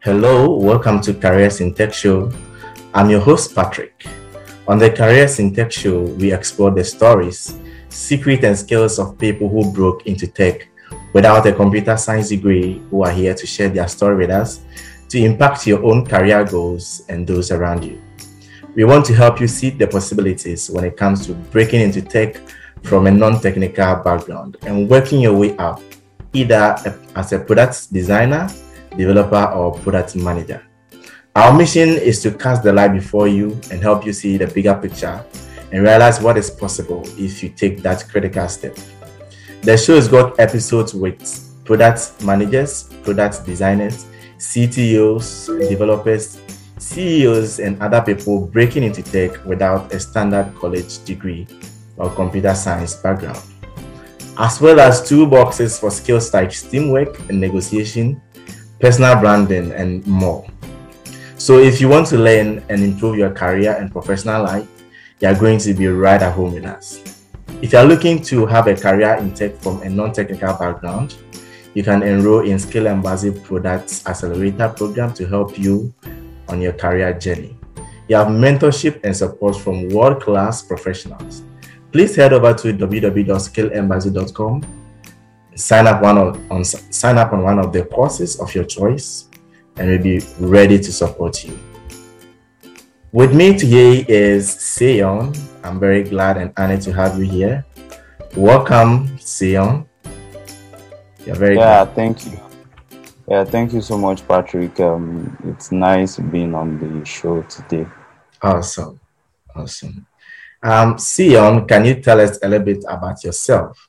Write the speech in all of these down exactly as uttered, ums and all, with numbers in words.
Hello, welcome to Careers in Tech Show. I'm your host, Patrick. On the Careers in Tech Show, we explore the stories, secrets, and skills of people who broke into tech without a computer science degree, who are here to share their story with us to impact your own career goals and those around you. We want to help you see the possibilities when it comes to breaking into tech from a non-technical background and working your way up, either as a product designer, developer, or product manager. Our mission is to cast the light before you and help you see the bigger picture and realize what is possible if you take that critical step. The show has got episodes with product managers, product designers, C T Os, developers, C E Os, and other people breaking into tech without a standard college degree or computer science background, as well as toolboxes for skills like teamwork and negotiation, personal branding, and more. So if you want to learn and improve your career and professional life, you are going to be right at home with us. If you are looking to have a career in tech from a non-technical background, you can enroll in Skill Embassy Products Accelerator program to help you on your career journey. You have mentorship and support from world-class professionals. Please head over to w w w dot skill embassy dot com. Sign up one of, on sign up on one of the courses of your choice, and we'll be ready to support you. With me today is Seyon. I'm very glad and honored to have you here. Welcome, Seyon. You're very yeah, glad. thank you. Yeah, thank you so much, Patrick. Um, it's nice being on the show today. Awesome, awesome. Um, Seyon, can you tell us a little bit about yourself?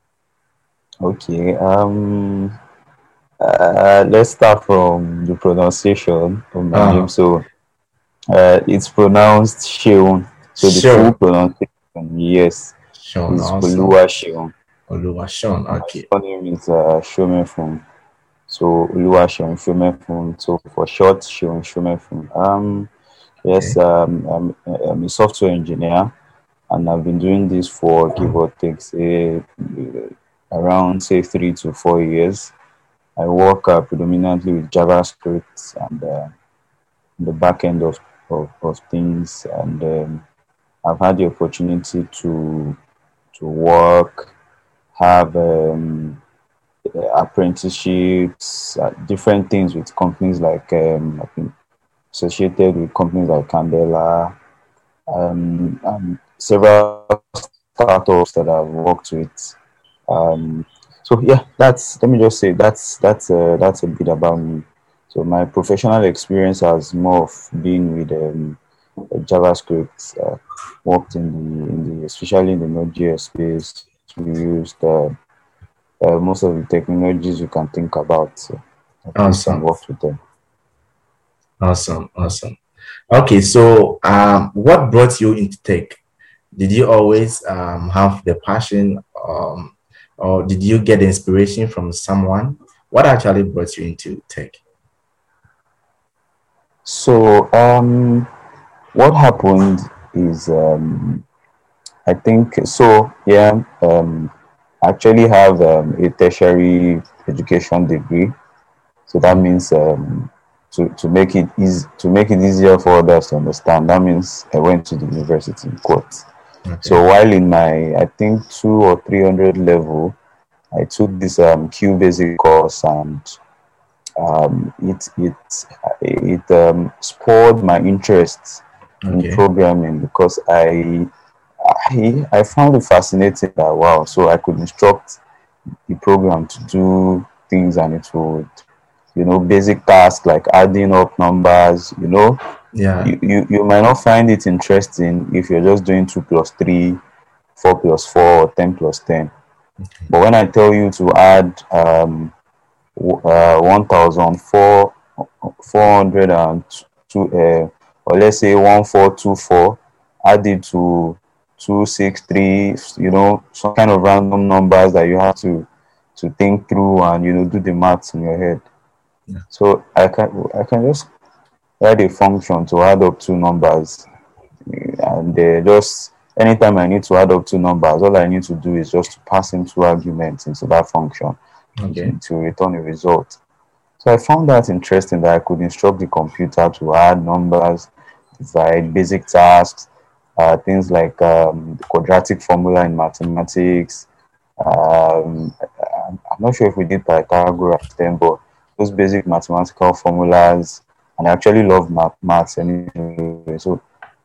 Okay. Um, uh, let's start from the pronunciation of my Uh, name. So, uh, it's pronounced Sheon. So the Sure. full pronunciation, yes, Sean, is awesome. Oluwaseun. Oluwaseun, My okay. surname is uh, Shomefun. So Oluwaseun Shomefun. So for short, Sheon Shomefun. Um, yes, Okay. um, I'm, I'm a software engineer. And I've been doing this for give or take say around say three to four years. I work uh, predominantly with JavaScript and uh, the back end of, of, of things, and um, I've had the opportunity to to work, have um, apprenticeships, uh, different things with companies like um, I've been associated with companies like Candela, um, and several startups that I've worked with. Um, so yeah, that's let me just say that's that's uh, that's a bit about me. So my professional experience has more of being with um, JavaScript. Uh, worked in the in the especially in the Node.js space. We used uh, uh, most of the technologies you can think about. So I've used and Awesome. worked with them. Awesome. Awesome. Okay, so um, what brought you into tech? Did you always um, have the passion, um, or did you get inspiration from someone? What actually brought you into tech? So um, what happened is um, I think so. Yeah, um, I actually have um, a tertiary education degree, so that means um, to to make it easy to make it easier for others to understand. That means I went to the university in quote. Okay. So while in my I think two or three hundred level, I took this um, Q basic course, and um, it it it um, spurred my interest in Okay. programming because I I, I found it fascinating that wow, so I could instruct the program to do things and it would, you know, basic tasks like adding up numbers, you know, Yeah. you, you, you might not find it interesting if you're just doing two plus three, four plus four, or ten plus ten. But when I tell you to add um, uh, one thousand four hundred two, uh, or let's say one four two four, add it to two six three, you know, some kind of random numbers that you have to to think through and you know do the maths in your head. Yeah. So I can I can just write a function to add up two numbers, and uh, just anytime I need to add up two numbers, all I need to do is just to pass in two arguments into that function Okay. to return a result. So I found that interesting that I could instruct the computer to add numbers, divide basic tasks, uh, things like um, the quadratic formula in mathematics. Um, I'm I'm not sure if we did Pythagoras then, but those basic mathematical formulas, and I actually love math, maths anyway. So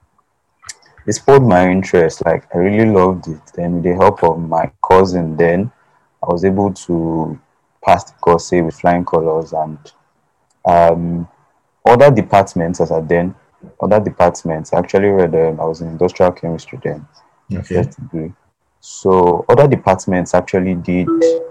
it spurred my interest. Like I really loved it. Then with the help of my cousin, then I was able to pass the course say with flying colors, and um, other departments as at then, other departments. I actually read. Um, I was in industrial chemistry then, my Okay. first degree. So other departments actually did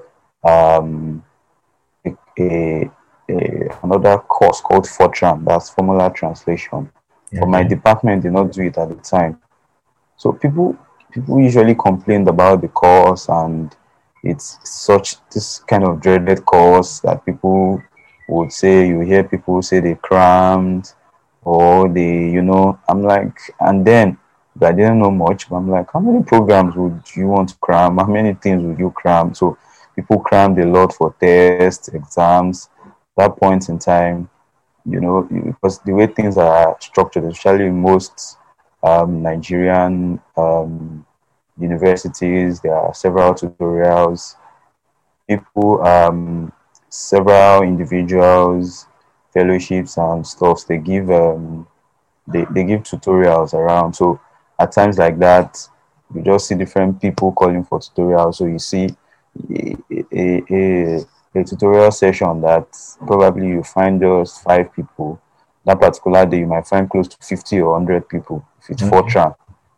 um, a, a, a another course called Fortran. That's formula translation. But my Okay. department did not do it at the time. So people people usually complained about the course, and it's such this kind of dreaded course that people would say, you hear people say they crammed, or they, you know, I'm like, and then I didn't know much, but I'm like, how many programs would you want to cram? How many things would you cram? So people crammed a lot for tests, exams. That point in time, you know, because the way things are structured, especially in most um, Nigerian um, universities, there are several tutorials. People, um, several individuals, fellowships and stuff. They give um, they, they give tutorials around. So at times like that, you just see different people calling for tutorials. So you see a, a, a, a tutorial session that probably you find just five people. That particular day, you might find close to fifty or one hundred people if it's Okay. Fortran.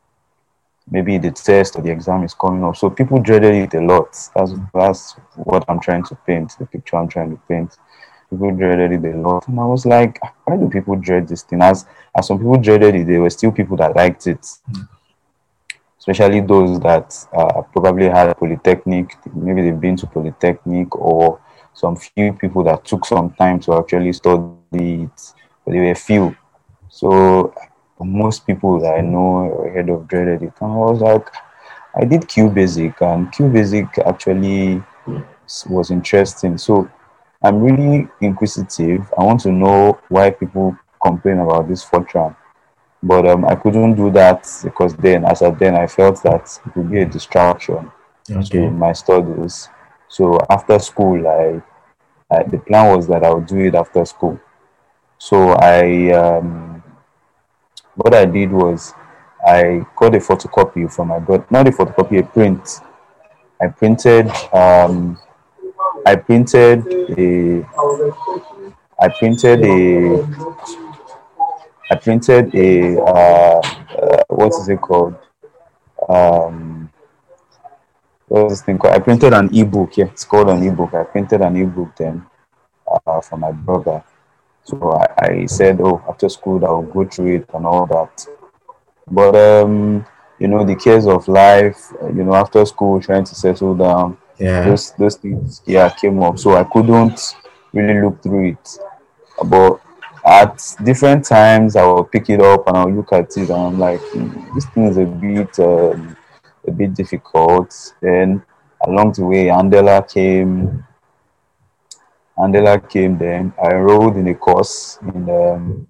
Maybe the test or the exam is coming up. So people dreaded it a lot. That's that's what I'm trying to paint, the picture I'm trying to paint. People dreaded it a lot. And I was like, why do people dread this thing? As as some people dreaded it, there were still people that liked it, especially those that uh, probably had polytechnic, maybe they've been to polytechnic, or some few people that took some time to actually study it, but there were few. So most people that I know or heard of dreaded it. And I was like, I did Q Basic, and Q Basic actually was interesting. So I'm really inquisitive. I want to know why people complain about this Fortran. But um, I couldn't do that because then, as at then, I felt that it would be a distraction to Okay. my studies. So after school, I, I the plan was that I would do it after school. So I um, what I did was I got a photocopy from my brother, not a photocopy, a print. I printed um, I printed a I printed a I printed a uh, uh, what is it called? Um, what's this thing called? I printed an ebook. Yeah, it's called an ebook. I printed an ebook then uh, for my brother. So I, I said, oh, after school I'll go through it and all that. But um, you know, the cares of life. uh, You know, after school, trying to settle down, Yeah. those those things, yeah, came up. So I couldn't really look through it. But at different times, I will pick it up and I'll look at it, and I'm like, "Hmm, this thing is a bit, um, a bit difficult." Then along the way, Andela came. Andela came. Then I enrolled in a course in um,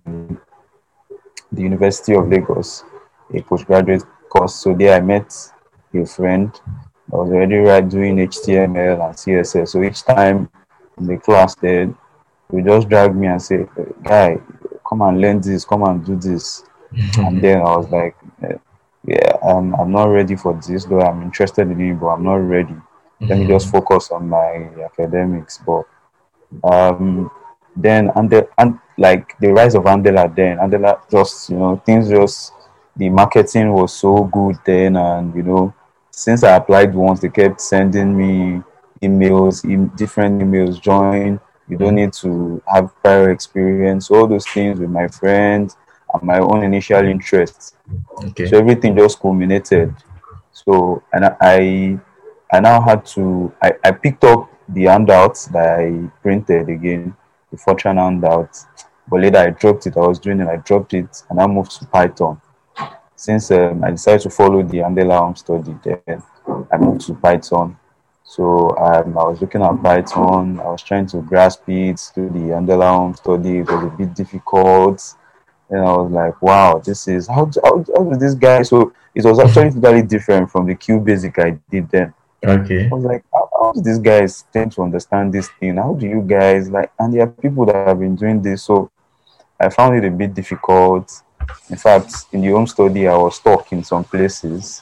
the University of Lagos, a postgraduate course. So there I met a friend that was already right doing H T M L and C S S. So each time in the class, they would just drag me and say, "Guy, come and learn this, come and do this." And then I was like, eh, yeah, um, I'm not ready for this, though I'm interested in it, but I'm not ready. Let me just focus on my academics. But um, then and the and like the rise of Andela, then Andela just, you know, things just, the marketing was so good then, and you know, since I applied once, they kept sending me emails, em different emails. Join. You don't need to have prior experience. All those things with my friends and my own initial interests. So Okay. everything just culminated. So and I I I now had to I, I picked up the handouts that I printed again, the Fortran handout. But later I dropped it. I was doing it, I dropped it, and I moved to Python. Since um, I decided to follow the Andela home study, then I moved to Python. So um, I was looking at Python. I was trying to grasp it, do the underlying study. It was a bit difficult. And I was like, wow, this is how, how, how does this guy? So it was actually totally different from the Q basic I did then. Okay. I was like, how, how does this guys tend to understand this thing? How do you guys like? And there are people that have been doing this. So I found it a bit difficult. In fact, in the home study, I was stuck in some places,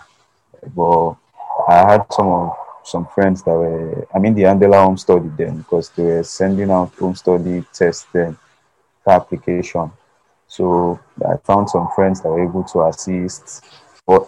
but I had some of some friends that were, I mean, the Andela home study then, because they were sending out home study tests then for application. So I found some friends that were able to assist. But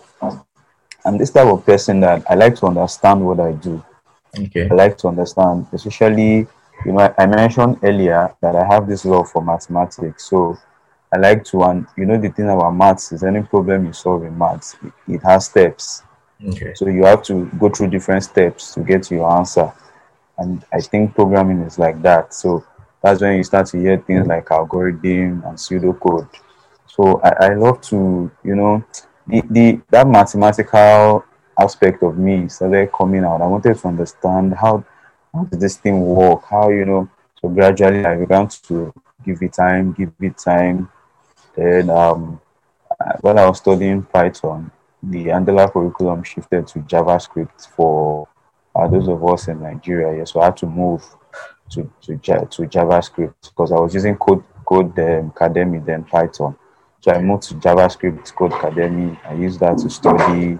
I'm this type of person that I like to understand what I do. Okay. I like to understand, especially, you know, I, I mentioned earlier that I have this love for mathematics. So I like to, and you know, the thing about maths is any problem you solve in maths, it, it has steps. Okay. So you have to go through different steps to get to your answer. And I think programming is like that. So that's when you start to hear things like algorithm and pseudocode. So I, I love to, you know, the, the that mathematical aspect of me started coming out. I wanted to understand how how does this thing work? How, you know, so gradually I began to give it time, give it time. Then um, when I was studying Python, the Andela curriculum shifted to JavaScript for uh, those of us in Nigeria. Yeah, so I had to move to to, to JavaScript because I was using Code Code um, Academy then Python. So I moved to JavaScript Code Academy. I used that to study.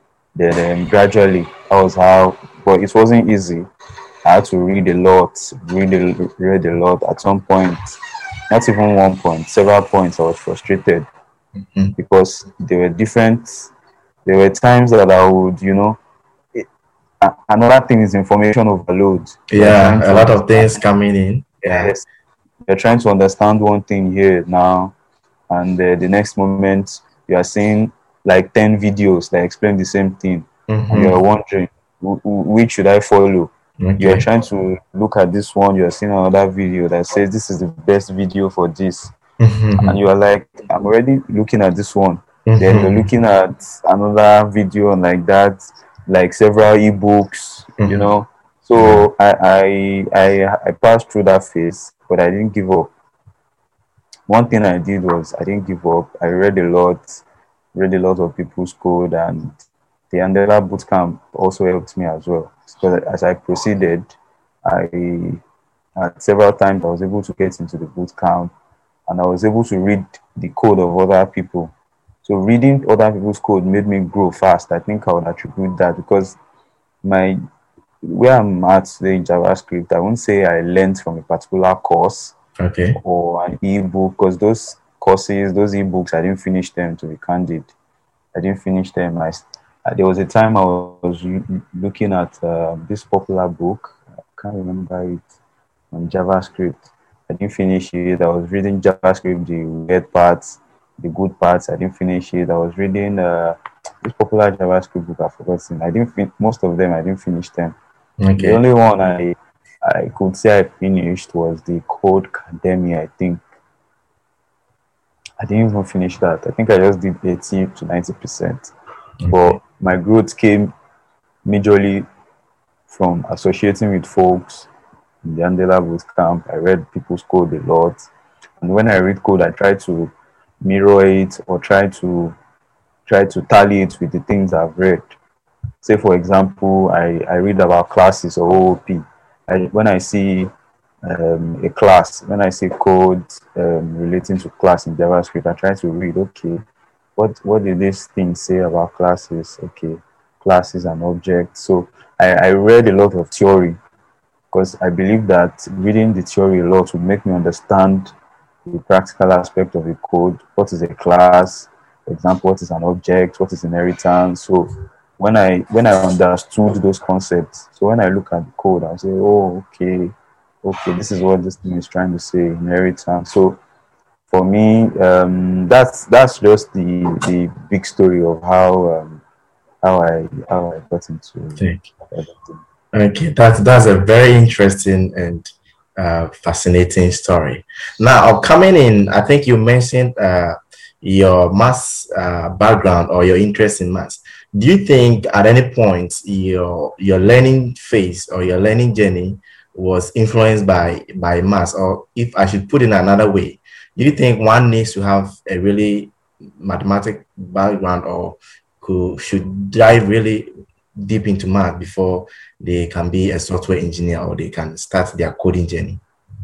Then um, gradually, that was how. But it wasn't easy. I had to read a lot, read a, read a lot. At some point, not even one point, several points, I was frustrated Mm-hmm. because there were different. There were times that I would, you know, it, another thing is information overload. Yeah, a lot of things coming in. Yeah. Yes, you're trying to understand one thing here now, and uh, the next moment you are seeing like ten videos that explain the same thing, Mm-hmm. and you're wondering which should I follow. Okay. You're trying to look at this one, you're seeing another video that says this is the best video for this, Mm-hmm. and you are like, I'm already looking at this one. Mm-hmm. Then you're looking at another video and like that, like several ebooks, Mm-hmm. you know. So I, I I I passed through that phase, but I didn't give up. One thing I did was I didn't give up. I read a lot, read a lot of people's code, and the Andela bootcamp also helped me as well. Because as I proceeded, I at several times I was able to get into the bootcamp, and I was able to read the code of other people. So reading other people's code made me grow fast. I think I would attribute that because my where I'm at today in JavaScript, I won't say I learned from a particular course. Okay. Or an ebook, because those courses, those ebooks, I didn't finish them, to be candid. I didn't finish them. I, there was a time I was looking at uh, this popular book. I can't remember it, on JavaScript. I didn't finish it. I was reading JavaScript, the weird parts, the good parts. I didn't finish it. I was reading uh, this popular JavaScript book. I've forgotten. I didn't fin- most of them. I didn't finish them. Okay. The only one I I could say I finished was the Code Academy, I think. I didn't even finish that. I think I just did eighty to ninety percent. Okay. But my growth came majorly from associating with folks in the Andela Bootcamp. I read people's code a lot. And when I read code, I try to mirror it or try to try to tally it with the things I've read. Say, for example, I, I read about classes or O O P. I, when I see um, a class, when I see code um, relating to class in JavaScript, I try to read, okay, what, what did this thing say about classes? Okay, classes and objects. So I, I read a lot of theory because I believe that reading the theory a lot would make me understand the practical aspect of the code. What is a class? For example, what is an object? What is inheritance? So when I when I understood those concepts, so when I look at the code, I say, oh, okay, okay, this is what this thing is trying to say, inheritance. So for me, um, that's that's just the the big story of how um, how I how I got into everything. Okay, that's that's a very interesting and uh, fascinating story. Now, coming in, I think you mentioned uh, your maths uh, background or your interest in maths. do you think at any point your your learning phase or your learning journey was influenced by by maths? Or if I should put it another way, do you think one needs to have a really mathematic background or could, should dive really deep into math before they can be a software engineer or they can start their coding journey?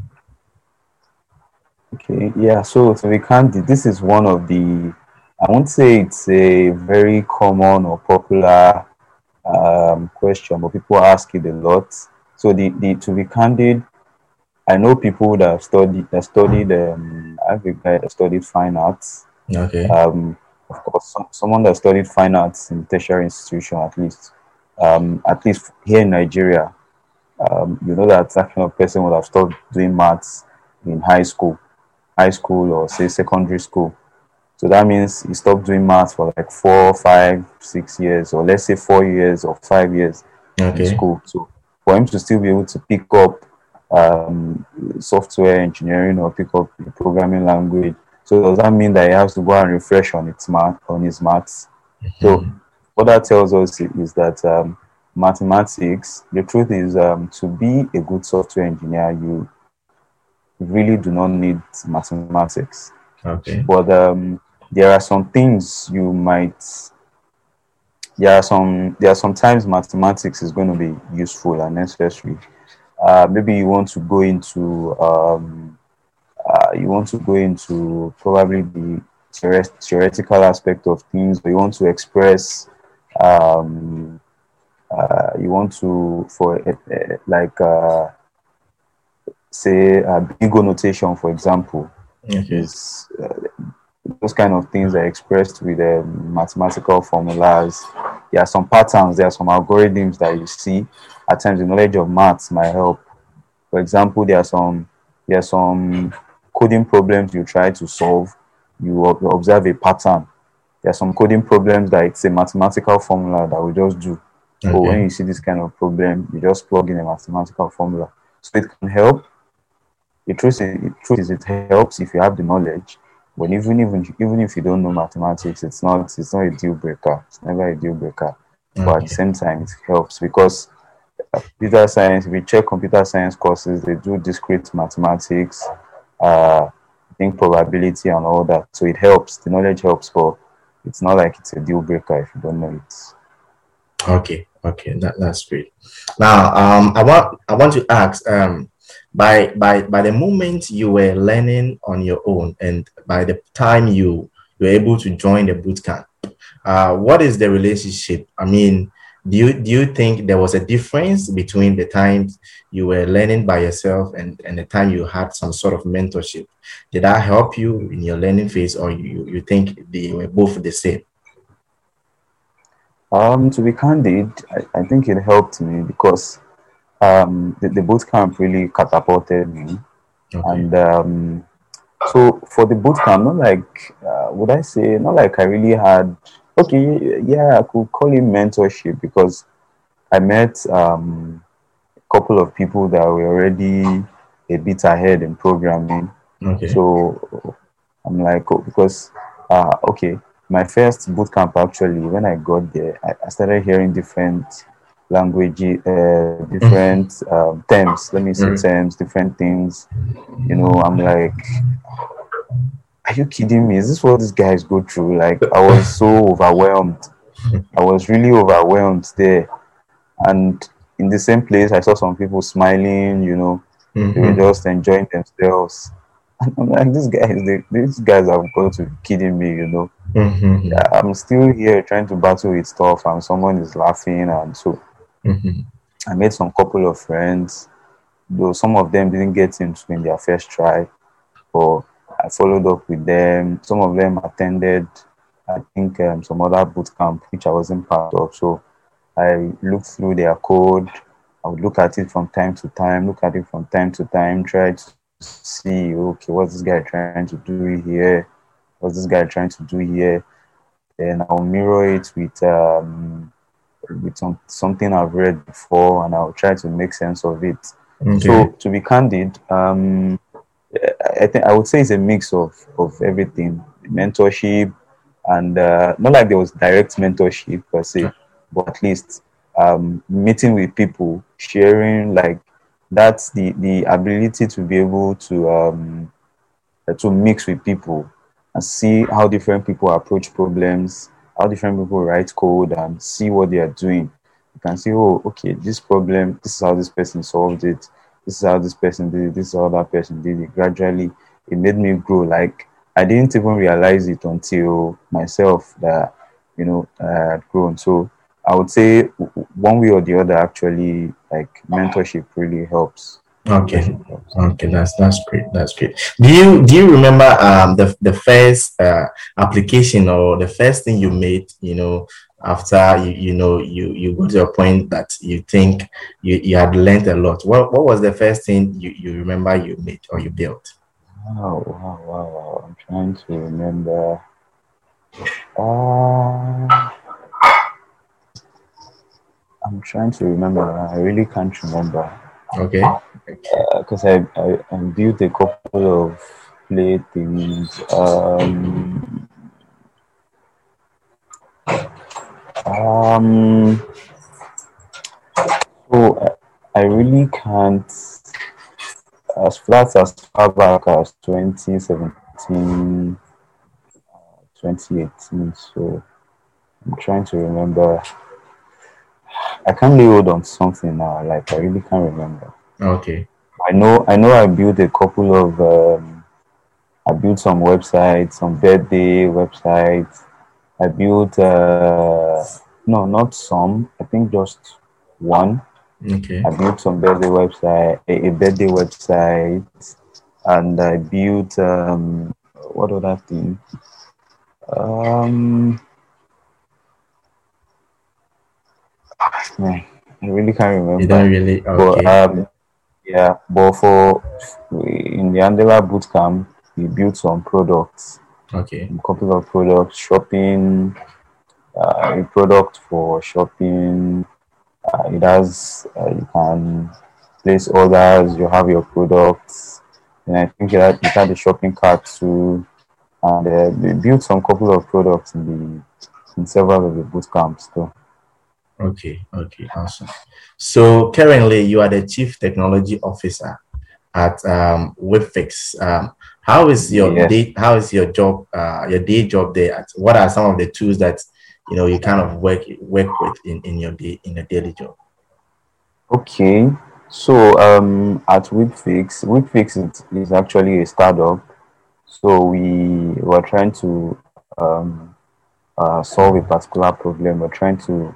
Okay, yeah, so to be candid, this is one of the, I won't say it's a very common or popular um, question, but people ask it a lot. So the, the to be candid, I know people that have studied that studied um, I have a guy that studied fine arts. Okay. Um, of course, some, someone that studied fine arts in tertiary institution, at least, um, at least here in Nigeria, um, you know that that kind of person would have stopped doing maths in high school, high school or say secondary school. So that means he stopped doing maths for like four, five, six years, or let's say four years or five years Okay. in school. So for him to still be able to pick up um, software engineering or pick up the programming language, so does that mean that he has to go and refresh on its math on his maths? Mm-hmm. So what that tells us is that um, mathematics, the truth is, um, to be a good software engineer, you really do not need mathematics. Okay. But um, there are some things you might. There are some. There are sometimes mathematics is going to be useful and necessary. Uh, maybe you want to go into. Um, uh, you want to go into probably the theoretical aspect of things, or you want to express. Um, uh, you want to for uh, uh, like. Uh, say a bingo notation, for example, okay. is uh, those kind of things are expressed with um, mathematical formulas. There are some patterns, there are some algorithms that you see. At times, the knowledge of maths might help. For example, there are some there are some coding problems you try to solve. You observe a pattern. There are some coding problems that it's a mathematical formula that we just do. Okay. Or when you see this kind of problem, you just plug in a mathematical formula. So it can help. The truth is, the truth is, it helps if you have the knowledge. But even even even if you don't know mathematics, it's not it's not a deal breaker. It's never a deal breaker. Okay. But at the same time, it helps because computer science. If you check computer science courses, they do discrete mathematics, uh, I think probability and all that. So it helps. The knowledge helps, but it's not like it's a deal breaker if you don't know it. Okay, okay, that, that's great. Now, um, I want I want to ask. Um, By by by the moment you were learning on your own, and by the time you were able to join the bootcamp, uh, what is the relationship? I mean, do you do you think there was a difference between the times you were learning by yourself and, and the time you had some sort of mentorship? Did that help you in your learning phase, or you, you think they were both the same? Um, to be candid, I, I think it helped me because Um, the, the boot camp really catapulted me. Okay. And um, so for the boot camp, not like, uh, would I say, not like I really had, okay, yeah, I could call it mentorship because I met um, a couple of people that were already a bit ahead in programming. Okay. So I'm like, oh, because, uh, okay, my first boot camp actually, when I got there, I, I started hearing different language, uh, different um, terms, let me say mm. terms, different things. You know, I'm like, are you kidding me? Is this what these guys go through? Like, I was so overwhelmed. I was really overwhelmed there. And in the same place, I saw some people smiling, you know, mm-hmm. they were just enjoying themselves. And I'm like, these guys, they, these guys have got to be kidding me, you know. Mm-hmm. Yeah, I'm still here trying to battle with stuff and someone is laughing and so. Mm-hmm. I made some couple of friends, though some of them didn't get into in their first try, but I followed up with them. Some of them attended, I think, um, some other boot camp, which I wasn't part of. So I looked through their code. I would look at it from time to time, look at it from time to time, try to see, okay, what's this guy trying to do here? What's this guy trying to do here? Then I'll mirror it with um, with some, something I've read before, and I'll try to make sense of it. Okay. So to be candid, um, I think I would say it's a mix of, of everything: mentorship, and uh, not like there was direct mentorship per se, but at least um, meeting with people, sharing, like that's the the ability to be able to um, to mix with people and see how different people approach problems, how different people write code, and see what they are doing. You can see, oh, okay, this problem, this is how this person solved it, this is how this person did it, this is how that person did it. Gradually, it made me grow. Like I didn't even realize it until myself that you know I had grown. So I would say one way or the other, actually, like mentorship really helps. Okay. Mentorship helps. Okay, that's that's great. That's great. Do you do you remember um the the first uh application or the first thing you made, you know, after you you know you you got to a point that you think you, you had learned a lot. What what was the first thing you, you remember you made or you built? Wow, wow, wow, wow. I'm trying to remember. Uh, I'm trying to remember. I really can't remember Okay. Okay. because I, I, I built a couple of playthings. Um, um, so I, I really can't, as flat as far back as twenty seventeen, twenty eighteen. So I'm trying to remember. I can't lay hold on something now. Like I really can't remember. Okay. I know, I know. I built a couple of. Um, I built some websites, some birthday websites. I built. Uh, no, not some. I think just one. Okay. I built some birthday website, a, a birthday website, and I built. Um, what other thing? Um, man, I really can't You don't remember. really But okay. um, yeah, but for in the Andela bootcamp, we built some products, Okay. a couple of products, shopping, uh, a product for shopping. Uh, it has uh, you can place orders. You have your products, and I think it had, it had a shopping cart too. And uh, we built some couple of products in the in several of the boot camps too. Okay. Okay. Awesome. So currently you are the chief technology officer at um, Webfix. Um, how is your Yes. day? How is your job? Uh, your day job there? At, what are some of the tools that you know you kind of work work with in, in your day in a daily job? Okay. So um, at Webfix, Webfix is, is actually a startup. So we were trying to um, uh, solve a particular problem. We're trying to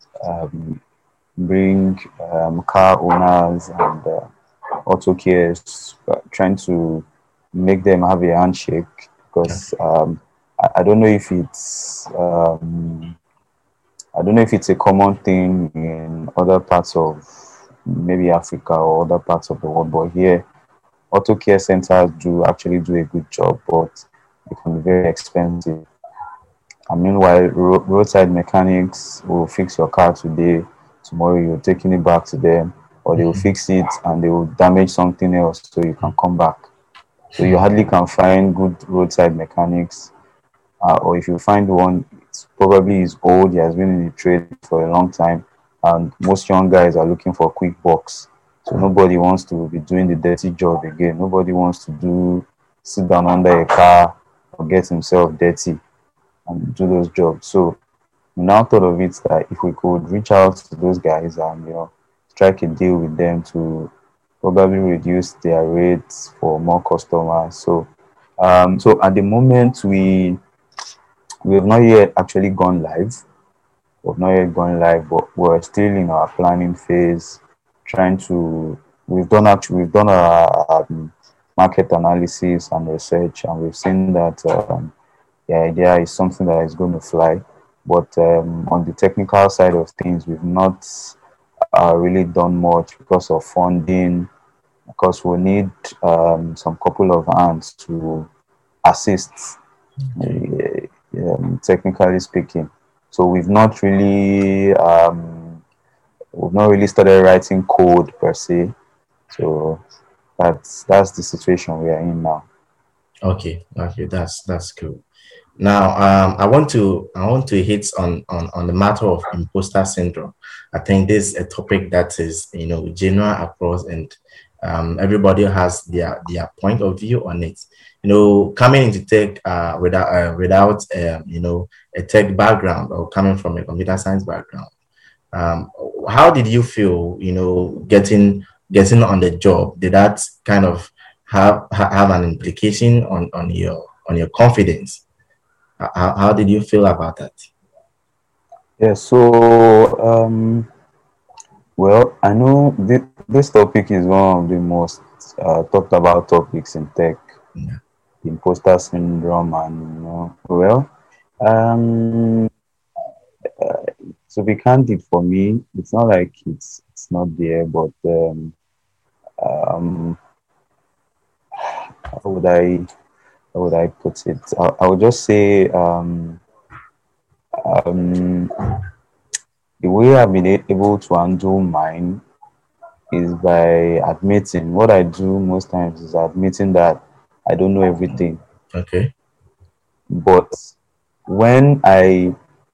um, bring um, car owners and uh, auto cares, uh, trying to make them have a handshake because Okay. um, I, I don't know if it's um, I don't know if it's a common thing in other parts of maybe Africa or other parts of the world, but here auto care centers do actually do a good job, but it can be very expensive. And meanwhile, ro- roadside mechanics will fix your car today, tomorrow you're taking it back to them, or they will Mhm. fix it and they will damage something else so you can come back. So you hardly can find good roadside mechanics, uh, or if you find one, it's probably is old, he has been in the trade for a long time, and most young guys are looking for quick bucks. So nobody wants to be doing the dirty job again. Nobody wants to do sit down under a car or get himself dirty and do those jobs. So we now thought of it that if we could reach out to those guys and you know strike a deal with them to probably reduce their rates for more customers. So um, so at the moment we we have not yet actually gone live. We've not yet gone live, but we're still in our planning phase, trying to. We've done actually we've done our um, market analysis and research, and we've seen that um, the idea is something that is going to fly. But um, on the technical side of things, we've not uh, really done much because of funding, because we need um, some couple of hands to assist, Okay. uh, um, technically speaking. So we've not really um, we've not really started writing code per se. So that's that's the situation we are in now. Okay. Okay. That's that's cool. Now, um, I want to I want to hit on, on on the matter of imposter syndrome. I think this is a topic that is, you know, general across, and um, everybody has their their point of view on it. You know, coming into tech uh, without uh, without um, you know, a tech background, or coming from a computer science background, um, how did you feel? You know, getting getting on the job, did that kind of have ha- have an implication on on your on your confidence? How, how did you feel about that? Yeah, so um, well, I know thi- this topic is one of the most uh, talked about topics in tech, Yeah. the imposter syndrome, and you know, well, um, to be candid, for me, it's not like it's it's not there, but um, um, how would I how would I put it? I, I would just say um, um, the way I've been a- able to handle mine is by admitting what I do most times is admitting that I don't know everything. Okay. But when I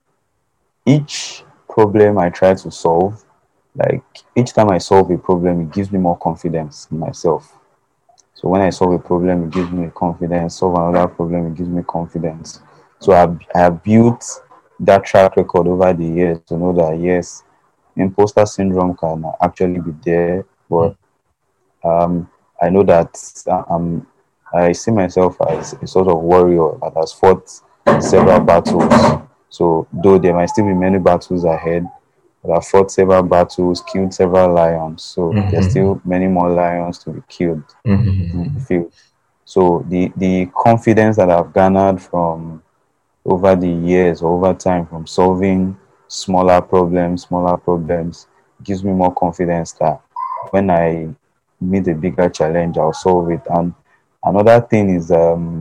each problem I try to solve, like each time I solve a problem, it gives me more confidence in myself. So when I solve a problem, it gives me confidence. Solve another problem, it gives me confidence. So I, I have built that track record over the years to know that yes, imposter syndrome can actually be there, but um, I know that um, I see myself as a sort of warrior that has fought several battles. So though there might still be many battles ahead, but I've fought several battles, killed several lions. So there's Mm-hmm. still many more lions to be killed in the Mm-hmm. field. So the the confidence that I've garnered from over the years or over time from solving smaller problems, smaller problems gives me more confidence that when I meet a bigger challenge, I'll solve it. And another thing is, um,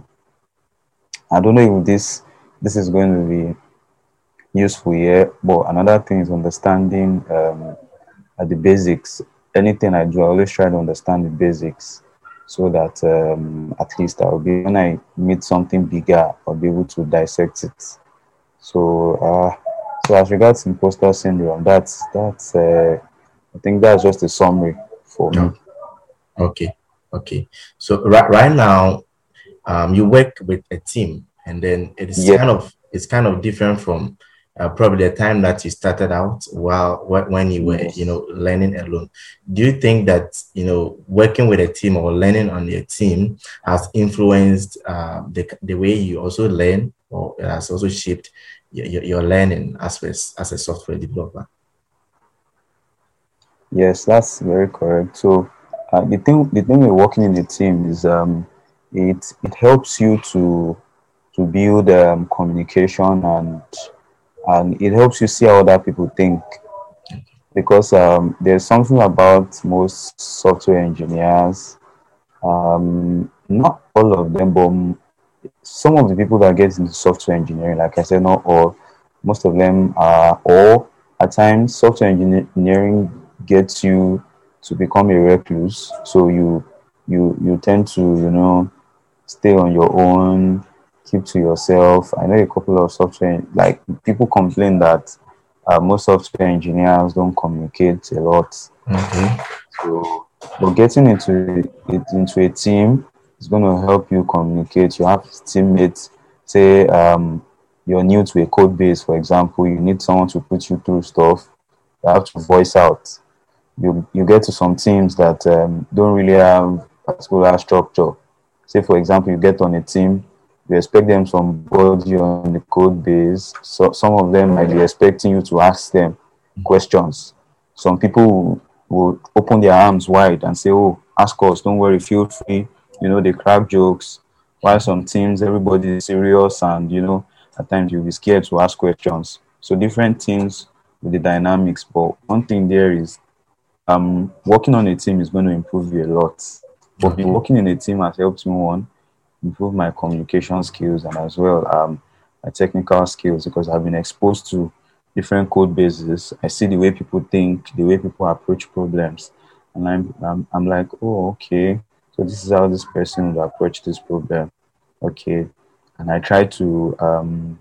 I don't know if this this is going to be useful here, but another thing is understanding um, at the basics. Anything I do, I always try to understand the basics so that um, at least I'll be when I meet something bigger, I'll be able to dissect it. So, uh, so as regards imposter syndrome, that's that's uh, I think that's just a summary for me. No. Okay. Okay. So right right now, um, you work with a team, and then it is Yes, kind of it's kind of different from uh, probably the time that you started out, while wh- when you were, you yes, know, learning alone. Do you think that, you know, working with a team or learning on your team has influenced uh, the the way you also learn, or it has also shaped your, your, your learning as a, as a software developer? yes, that's very correct. So, uh, the thing the thing with working in a team is um, it it helps you to to build um, communication and and it helps you see how other people think because um, there's something about most software engineers. Um, not all of them, but some of the people that get into software engineering, like I said, not all, most of them are, or at times, software engineering gets you to become a recluse. So you you you tend to you know stay on your own, keep to yourself. I know a couple of software like people complain that uh, most software engineers don't communicate a lot. Okay. So, but getting into it into a team is going to help you communicate. You have teammates. Say um, you're new to a code base, for example, you need someone to put you through stuff. You have to voice out. You you get to some teams that um, don't really have particular structure. Say, for example, you get on a team, you expect them somebody on the code base. So some of them might be expecting you to ask them questions. Some people will, will open their arms wide and say, "Oh, ask us. Don't worry. Feel free." You know, they crack jokes. While some teams, everybody is serious, and you know, at times you'll be scared to ask questions. So different teams with the dynamics. But one thing there is um, working on a team is going to improve you a lot. For me, Okay. working in a team has helped me one improve my communication skills and as well um, my technical skills because I've been exposed to different code bases. I see the way people think, the way people approach problems, and I'm I'm, I'm like, oh, okay, so this is how this person would approach this problem. Okay, and I try to um,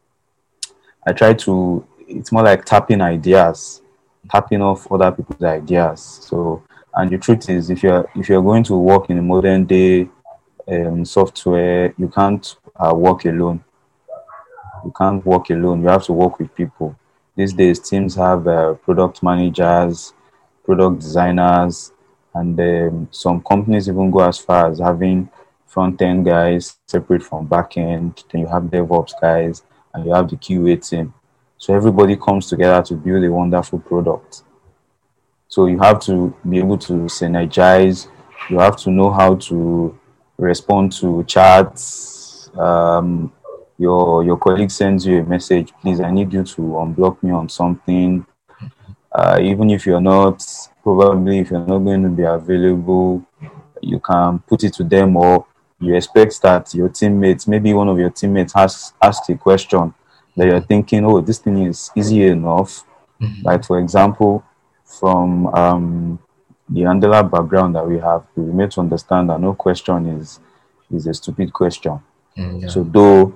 I try to. It's more like tapping ideas, tapping off other people's ideas. So, and the truth is, if you're if you're going to work in a modern day um, software, you can't uh, work alone. You can't work alone. You have to work with people. These days, teams have uh, product managers, product designers, and um, some companies even go as far as having front end guys separate from back end. Then you have DevOps guys, and you have the Q A team. So everybody comes together to build a wonderful product. So you have to be able to synergize. You have to know how to respond to chats. Um, your your colleague sends you a message, please, I need you to unblock me on something. Uh, even if you're not, probably if you're not going to be available, you can put it to them, or you expect that your teammates, maybe one of your teammates has asked a question that you're thinking, oh, this thing is easy enough. Mm-hmm. Like, for example, from um, the Andela background that we have, we made to understand that no question is is a stupid question. Mm, yeah. So though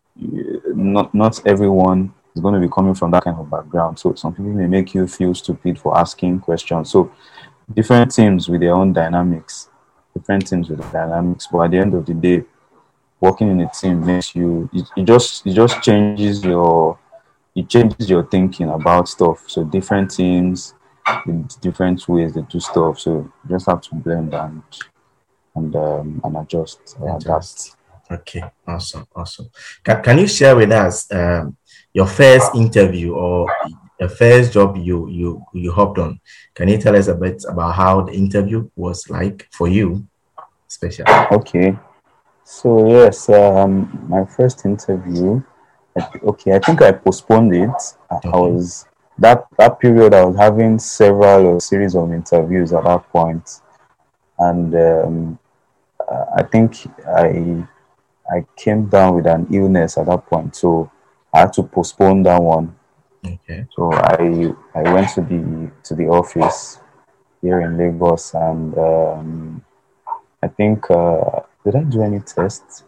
not not everyone is going to be coming from that kind of background, so some people may make you feel stupid for asking questions. So different teams with their own dynamics, different teams with the dynamics. But at the end of the day, working in a team makes you it, it just it just changes your it changes your thinking about stuff. So different teams, with different ways they do stuff. So you just have to blend and and um, and adjust or adapt. Just, okay, awesome, awesome. Can, can you share with us um, your first interview or the first job you you you hopped on? Can you tell us a bit about how the interview was like for you, especially? Okay, so yes, um, my first interview. Okay, I think I postponed it. I, Okay. I was that that period. I was having several or series of interviews at that point, and um, uh, I think I I came down with an illness at that point, so I had to postpone that one. Okay. So I I went to the to the office here in Lagos, and um, I think uh, did I do any tests?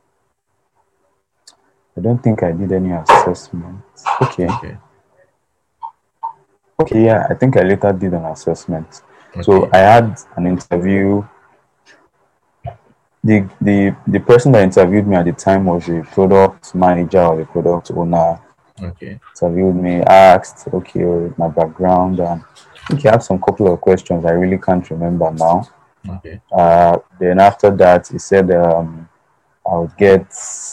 I don't think I did any assessment. Okay. Okay. Okay, yeah, I think I later did an assessment. Okay. So I had an interview. The, the the person that interviewed me at the time was the product manager or the product owner. Okay. Interviewed me, asked, okay, my background, and I think he had some couple of questions I really can't remember now. Okay. Uh, then after that, he said um, I would get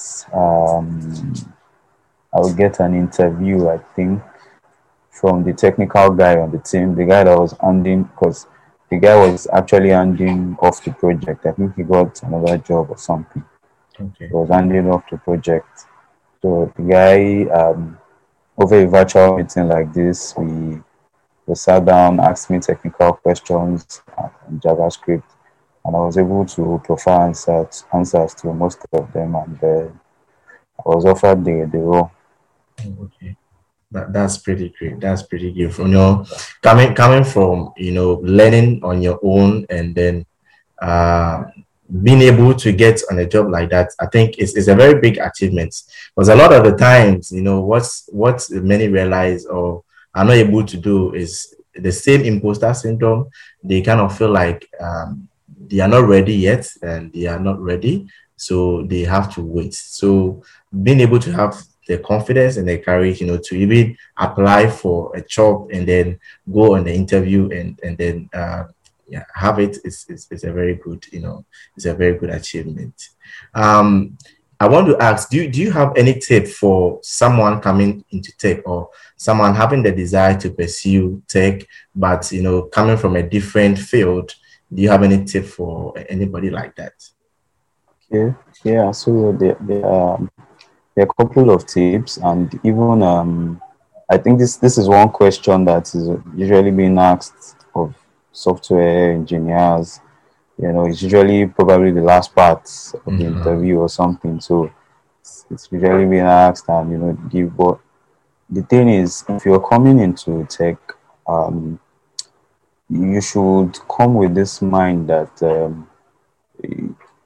um, I would get an interview, I think, from the technical guy on the team, the guy that was handing, because the guy was actually handing off the project. I think he got another job or something. Okay. He was handing off the project. So the guy, um, over a virtual meeting like this, we, we sat down, asked me technical questions in JavaScript, and I was able to provide answers, answers to most of them, and uh, I was offered the, the role. Okay. That, that's pretty great. That's pretty good. You know, coming coming from, you know, learning on your own and then uh, being able to get on a job like that, I think it's, it's a very big achievement. Because a lot of the times, you know, what's what many realize or are not able to do is the same imposter syndrome. They kind of feel like um, they are not ready yet and they are not ready. So they have to wait. So being able to have the confidence and the courage, you know, to even apply for a job and then go on the interview and and then uh, yeah, have it is is is a very good, you know, it's a very good achievement. Um, I want to ask, do you, do you have any tip for someone coming into tech or someone having the desire to pursue tech, but you know, coming from a different field? Do you have any tip for anybody like that? Okay, yeah. So the the um, there are a couple of tips, and even um, I think this this is one question that is usually being asked of software engineers. You know, it's usually probably the last part of the Mm-hmm. interview or something. So it's, it's usually being asked, and you know, give. But the thing is, if you're coming into tech, um, you should come with this mind that um,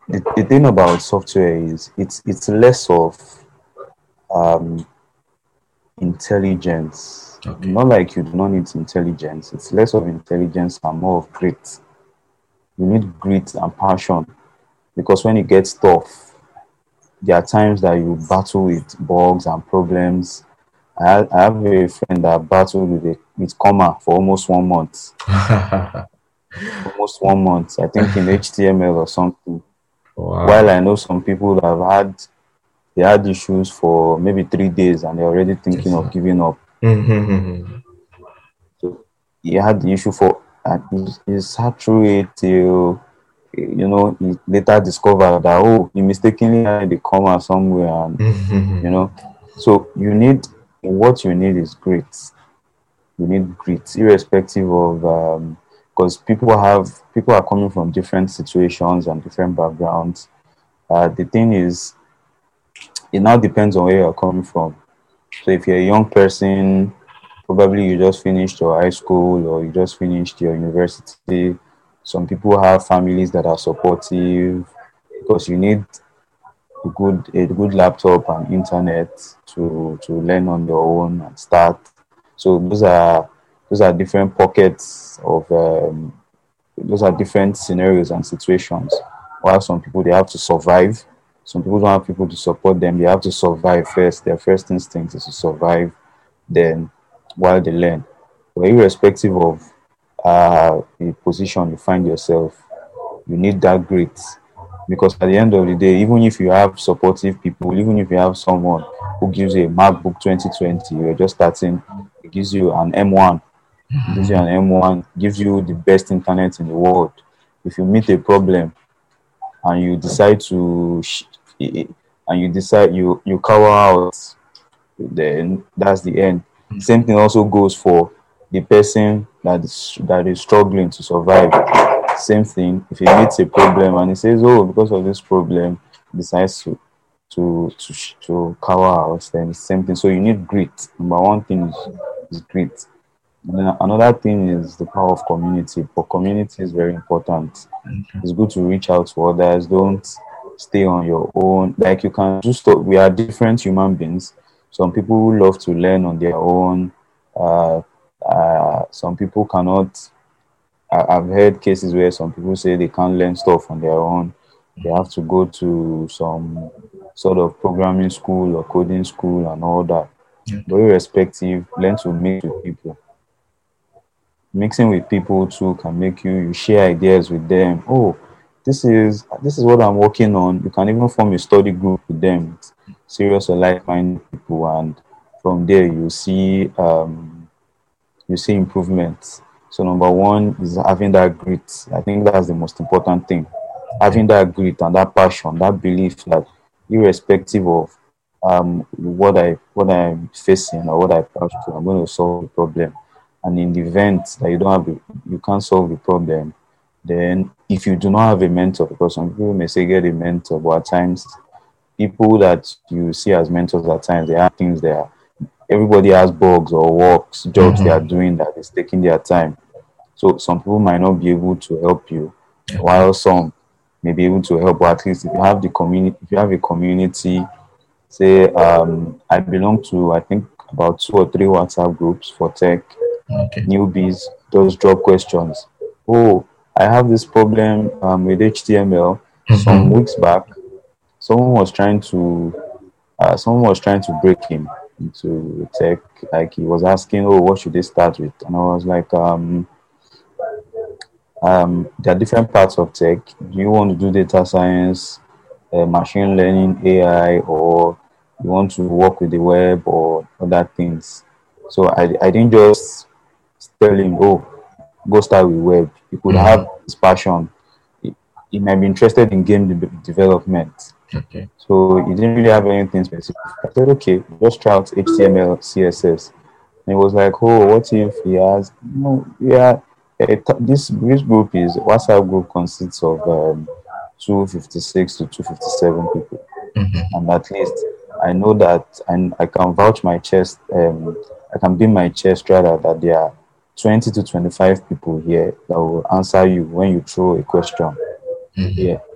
the, the thing about software is it's it's less of um, intelligence. Okay. Not like you do not need intelligence. It's less of intelligence and more of grit. You need grit and passion because when it gets tough, there are times that you battle with bugs and problems. I have, I have a friend that battled with a, with comma for almost one month. Almost one month, I think in H T M L or something. While Wow. I know some people that have had they had issues for maybe three days and they're already thinking Yes, of sir. giving up. Mm-hmm. So he had the issue for and he, he sat through it till you know he later discovered that oh he mistakenly had the comma somewhere and you Mm-hmm. know so you need what you need is grit. You need grit irrespective of um because people have people are coming from different situations and different backgrounds. Uh, the thing is it now depends on where you're coming from. So if you're a young person, probably you just finished your high school or you just finished your university. Some people have families that are supportive because you need a good a good laptop and internet to to learn on your own and start. So those are those are different pockets of um, those are different scenarios and situations. While some people they have to survive, some people don't have people to support them. They have to survive first. Their first instinct is to survive. Then, while they learn, but irrespective of uh, the position you find yourself, you need that grit because at the end of the day, even if you have supportive people, even if you have someone who gives you a MacBook twenty twenty, you're just starting, it gives you an M one gives you an M one, gives you the best internet in the world. If you meet a problem and you decide to, sh- and you decide you you cower out, then that's the end. Same thing also goes for the person that is that is struggling to survive. Same thing. If he meets a problem and he says, "Oh, because of this problem," he decides to to to sh- to cower out, then it's same thing. So you need grit. Number one thing is, is grit. And then another thing is the power of community. For community is very important. It's good to reach out to others. Don't stay on your own. Like you can just we are different human beings. Some people who love to learn on their own. Uh, uh, some people cannot. I, I've heard cases where some people say they can't learn stuff on their own. They have to go to some sort of programming school or coding school and all that. But irrespective, learn to meet with people. Mixing with people too can make you you share ideas with them. Oh, this is this is what I'm working on. You can even form a study group with them, serious or like-minded people, and from there you see um, you see improvements. So number one is having that grit. I think that's the most important thing. Having that grit and that passion, that belief that irrespective of um, what I what I'm facing or what I pass through, I'm going to solve the problem. And in the event that you don't have the, you can't solve the problem, then if you do not have a mentor, because some people may say get a mentor, but at times people that you see as mentors at times they have things there. Everybody has bugs or works, jobs they are Mm-hmm. doing that is taking their time. So some people might not be able to help you, Okay. while some may be able to help. But at least if you have the community, if you have a community, say um, I belong to I think about two or three WhatsApp groups for tech Okay. newbies, those drop questions. Oh, I have this problem um, with H T M L. Some Mm-hmm. weeks back, someone was trying to uh, someone was trying to break him into tech. Like he was asking, "Oh, what should they start with?" And I was like, um, um, "There are different parts of tech. Do you want to do data science, uh, machine learning, A I, or you want to work with the web or other things?" So I, I didn't just tell him, "Oh, go start with web." He could have Mm-hmm. his passion. He, he might be interested in game de- development. Okay. So he didn't really have anything specific. I said, okay, just try out H T M L, C S S. And he was like, oh, what if he has, no, yeah, eh, t- this, this group is, WhatsApp group consists of um, two hundred fifty-six to two hundred fifty-seven people. Mm-hmm. And at least I know that and I can vouch my chest, um, I can beat my chest rather that there are twenty to twenty-five people here that will answer you when you throw a question Mm-hmm. here.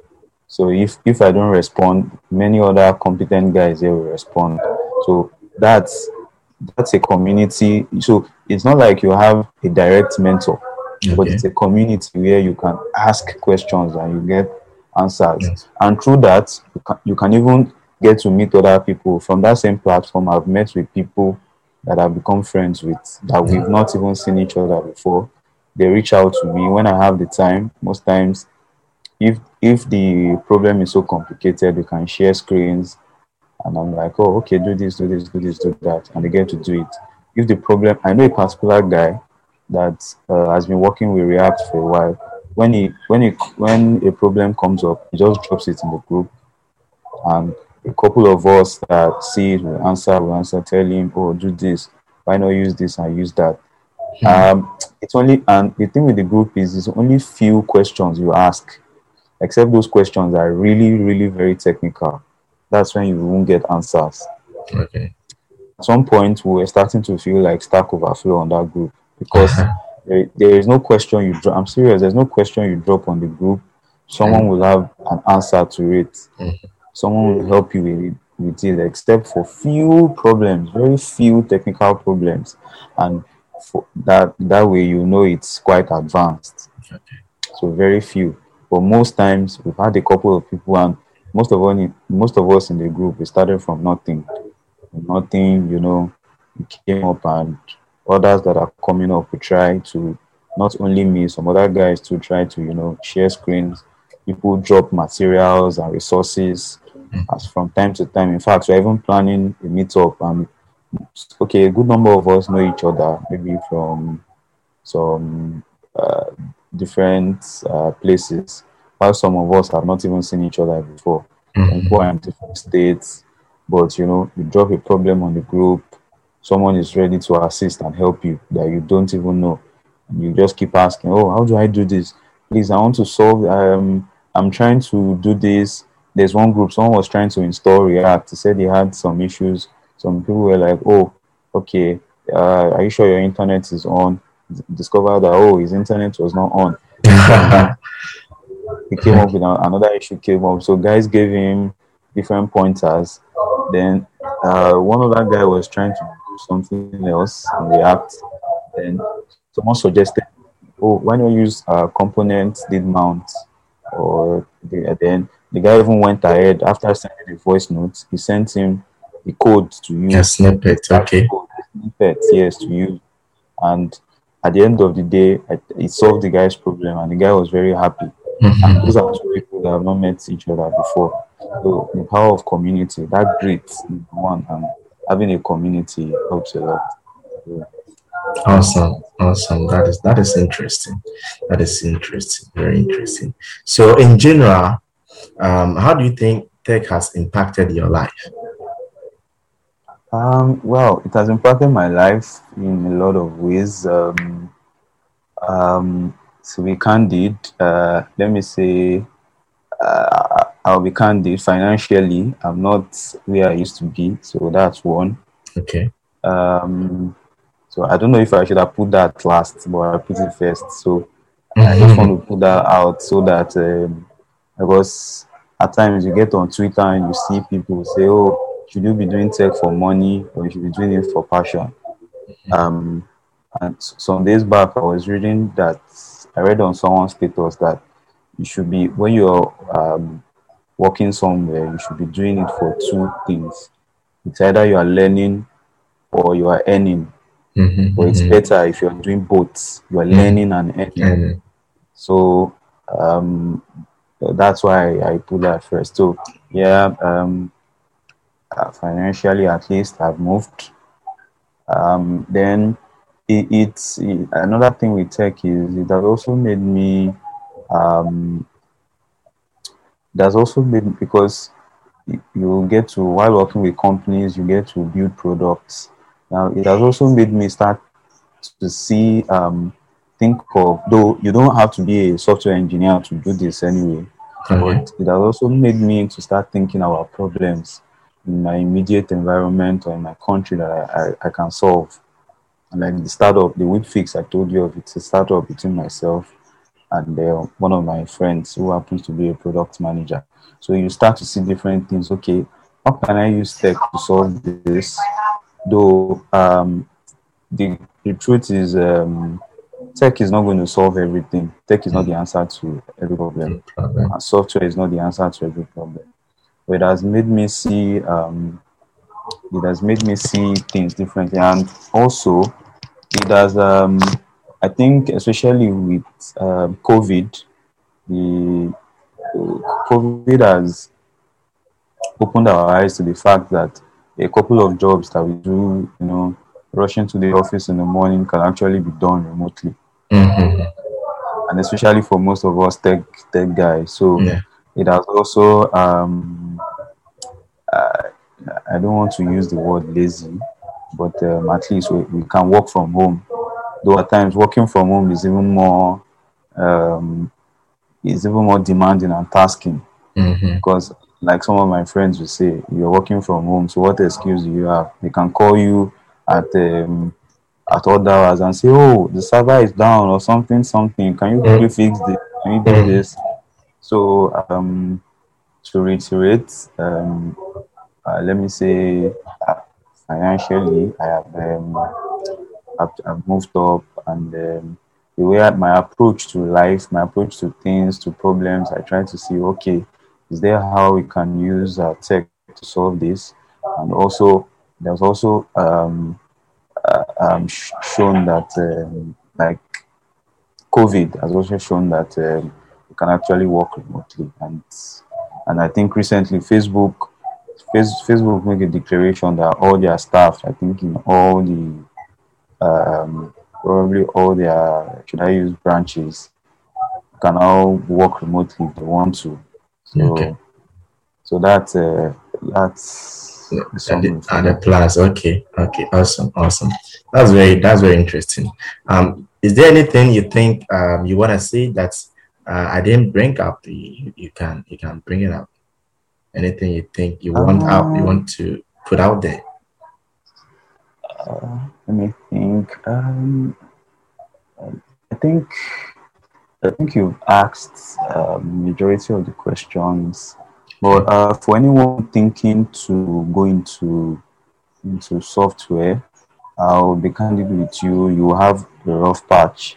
So if if I don't respond, many other competent guys here will respond. So that's that's a community. So it's not like you have a direct mentor, but Okay. it's a community where you can ask questions and you get answers. Yes. And through that, you can, you can even get to meet other people from that same platform. I've met with people that I've become friends with that we've not even seen each other before. They reach out to me when I have the time. Most times, if if the problem is so complicated, we can share screens, and I'm like, oh, okay, do this, do this, do this, do that, and they get to do it. If the problem, I know a particular guy that uh, has been working with React for a while. When he when he when a problem comes up, he just drops it in the group, and a couple of us that see it will answer, will answer, tell him, oh, do this. Why not use this and use that? Um, it's only, and the thing with the group is, it's only few questions you ask, except those questions are really, really very technical. That's when you won't get answers. Okay. At some point, we were starting to feel like Stack Overflow on that group because there, there is no question you drop. I'm serious. There's no question you drop on the group. Someone will have an answer to it. Mm-hmm. Someone will help you with it, with it, except for few problems, very few technical problems, and for that that way you know it's quite advanced. Okay. So very few, but most times we've had a couple of people, and most of us, most of us in the group, we started from nothing, nothing, you know, we came up, and others that are coming up, we try to, not only me, some other guys to try to, you know, share screens. People drop materials and resources as from time to time. In fact, we're even planning a meetup, and okay, a good number of us know each other, maybe from some uh, different uh, places, while some of us have not even seen each other before. Some people are in different states, but you know, you drop a problem on the group, someone is ready to assist and help you that you don't even know. And you just keep asking, oh, how do I do this? Please, I want to solve, um, I'm trying to do this. There's one group, someone was trying to install React. He said he had some issues. Some people were like, oh, okay, uh, are you sure your internet is on? Discovered that, oh, his internet was not on. He came up with another issue came up. So guys gave him different pointers. Then uh, one other guy was trying to do something else in React. Then someone suggested, oh, why not use uh, component did mount? Or the, then the guy even went ahead after sending the voice notes. He sent him the code to use. A snippet, okay. Code, snippet, yes, to use. And at the end of the day, it solved the guy's problem, and the guy was very happy. Mm-hmm. And those are two people that have not met each other before. So the power of community, that great one, and having a community helps a lot. Yeah. Awesome, awesome. That is that is interesting. That is interesting. Very interesting. So, in general, um, how do you think tech has impacted your life? Um, well, it has impacted my life in a lot of ways. Um, um, to be candid, uh, let me say, uh, I'll be candid. Financially, I'm not where I used to be, so that's one. Okay. Um, so I don't know if I should have put that last, but I put it first. So mm-hmm. I just want to put that out so that um, because at times you get on Twitter and you see people say, "Oh, should you be doing tech for money or you should be doing it for passion?" Mm-hmm. Um, and some days back, I was reading that I read on someone's status that you should be, when you're um, working somewhere, you should be doing it for two things. It's either you are learning or you are earning. Mm-hmm, but it's mm-hmm. better if you're doing both. You are mm-hmm. learning and earning. Mm-hmm. So um, that's why I put that first. So yeah, um, uh, financially at least I've moved. Um, then it, it's it, another thing with tech is it has also made me um, that's also made because you get to, while working with companies, you get to build products. Now it has also made me start to see um, think of, though you don't have to be a software engineer to do this anyway, okay. But it has also made me to start thinking about problems in my immediate environment or in my country that I, I, I can solve. And like the startup, the Wheat Fix I told you of, it's a startup between myself and uh, one of my friends who happens to be a product manager. So you start to see different things. Okay, how can I use tech to solve this? Though um, the the truth is, um, tech is not going to solve everything. Tech is not the answer to every problem. No problem. And software is not the answer to every problem. But it has made me see um, it has made me see things differently, and also it has um, I think especially with um, COVID, the COVID has opened our eyes to the fact that a couple of jobs that we do, you know, rushing to the office in the morning can actually be done remotely, Mm-hmm. and especially for most of us tech tech guys. So Yeah. it has also um, I don't want to use the word lazy, but um, at least we, we can work from home. Though at times working from home is even more um, is even more demanding and tasking, Mm-hmm. because like some of my friends will say, you're working from home, so what excuse do you have? They can call you at um, at odd hours and say, oh, the server is down or something, something. Can you quickly fix this? Can you do Mm-hmm. this? So um, to reiterate, um, uh, let me say uh, financially, I have um, I've, I've moved up, and um, the way I, my approach to life, my approach to things, to problems, I try to see, okay, is there how we can use uh, tech to solve this? And also, there's also um, um, sh- shown that um, like COVID has also shown that um, you can actually work remotely, and and I think recently Facebook, Face, Facebook made a declaration that all their staff, I think in all the um, probably all their, should I use branches, can all work remotely if they want to. Okay. So so that's uh, that's Yeah, the and the, summary for and the me. plus. Okay. Okay. Awesome. Awesome. That's very that's very interesting. Um, is there anything you think um you want to say that uh, I didn't bring up? You, you can you can bring it up. Anything you think you want out you Uh, want to put out there? Let me think. Um, I think I think you've asked uh, majority of the questions, but Okay. uh, for anyone thinking to go into into software, I'll be candid with you. You have a rough patch.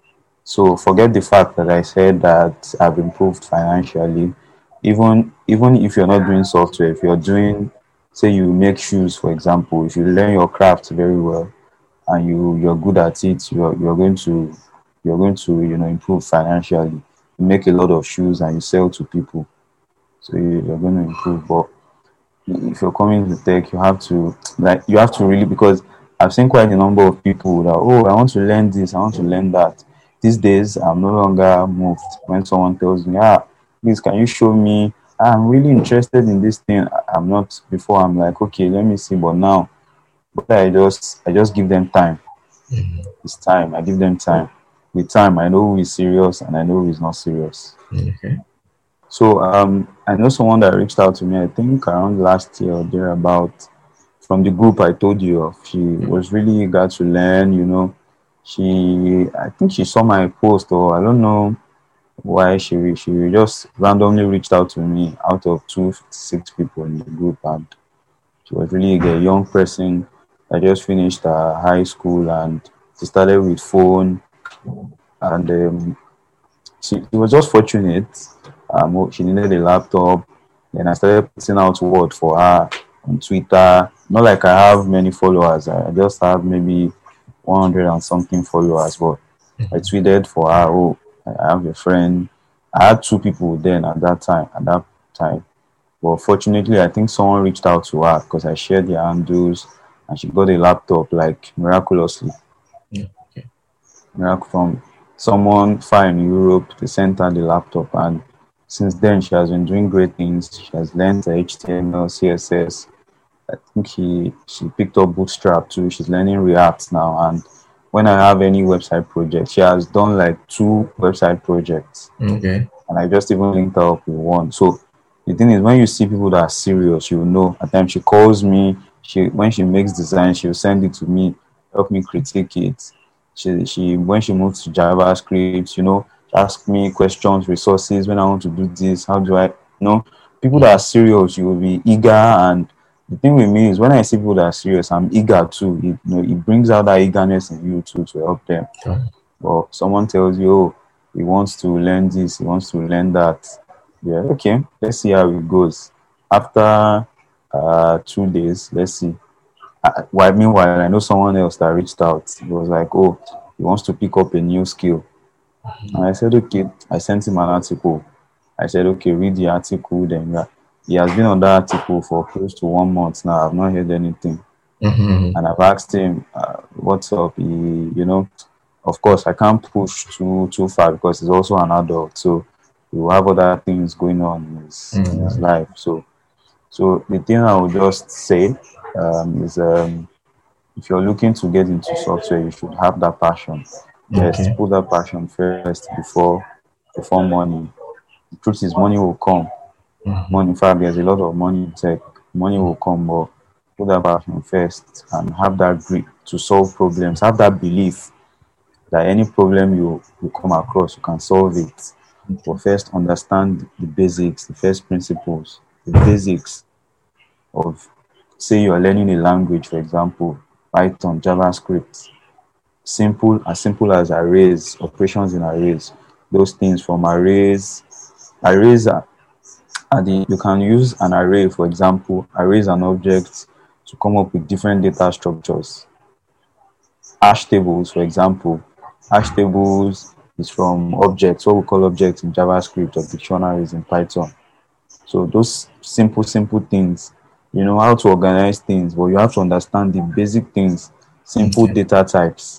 So forget the fact that I said that I've improved financially. Even even if you're not doing software, if you're doing, say you make shoes, for example, if you learn your craft very well and you you're good at it, you're you're going to you're going to you know improve financially. You make a lot of shoes and you sell to people, so you- you're going to improve. But if you're coming to tech, you have to like you have to really, because I've seen quite a number of people that, oh, I want to learn this, I want to learn that. These days I'm no longer moved when someone tells me, ah, please can you show me? I'm really interested in this thing. I- I'm not before. I'm like, okay, let me see, but now, but I just I just give them time. Mhm. It's time. I give them time. With time, I know who is serious and I know who is not serious. Okay. So um, I know someone that reached out to me, I think around last year or thereabout, from the group I told you of. She was really eager to learn, you know. She, I think she saw my post, or I don't know why she she just randomly reached out to me out of two hundred fifty-six people in the group, and she was really a young person. I just finished uh, high school, and she started with phone, and um, she, she was just fortunate. Um, she needed a laptop. Then I started putting out word for her on Twitter. Not like I have many followers. I just have maybe one hundred and something followers. But I tweeted for her. Oh, I have a friend. I had two people then at that time. At that time, but fortunately, I think someone reached out to her because I shared their handles, and she got a laptop like miraculously. Yeah. Okay. Miracle from someone far in Europe. They sent her the laptop, and since then she has been doing great things. She has learned H T M L, C S S. I think she she picked up Bootstrap too. She's learning React now, and when I have any website project, she has done like two website projects, Okay. and I just even linked her up with one. So the thing is, when you see people that are serious, you know. At times she calls me. She when she makes design, she'll send it to me, help me critique it. She she when she moves to JavaScript, you know, ask me questions, resources when I want to do this. How do I, you know, people that are serious, you will be eager. And the thing with me is when I see people that are serious, I'm eager too. It, you know, it brings out that eagerness in you too to help them. Okay. But someone tells you, oh, he wants to learn this, he wants to learn that. Yeah, okay, let's see how it goes. After uh, two days, let's see. I, well, meanwhile, I know someone else that reached out. He was like, oh, he wants to pick up a new skill. And I said, okay. I sent him an article. I said, okay, read the article. Then yeah. He has been on that article for close to one month now. I've not heard anything. Mm-hmm. And I've asked him, uh, what's up? He, you know, of course, I can't push too too far because he's also an adult. So he will have other things going on in his, mm-hmm. in his life. So, so the thing I would just say um, is um, if you're looking to get into software, you should have that passion. Yes, okay. Put that passion first before before money. The truth is, money will come. Mm-hmm. Money, in fact, there's a lot of money in tech. Money will come, but put that passion first and have that grit to solve problems. Have that belief that any problem you, you come across, you can solve it. But first, understand the basics, the first principles, the basics of, say, you are learning a language, for example, Python, JavaScript. Simple, as simple as arrays, operations in arrays. Those things from arrays, arrays are, are the, you can use an array, for example, arrays an object to come up with different data structures. Hash tables, for example, hash tables is from objects, what we call objects in JavaScript, or dictionaries in Python. So those simple, simple things, you know how to organize things, but you have to understand the basic things, simple okay. data types,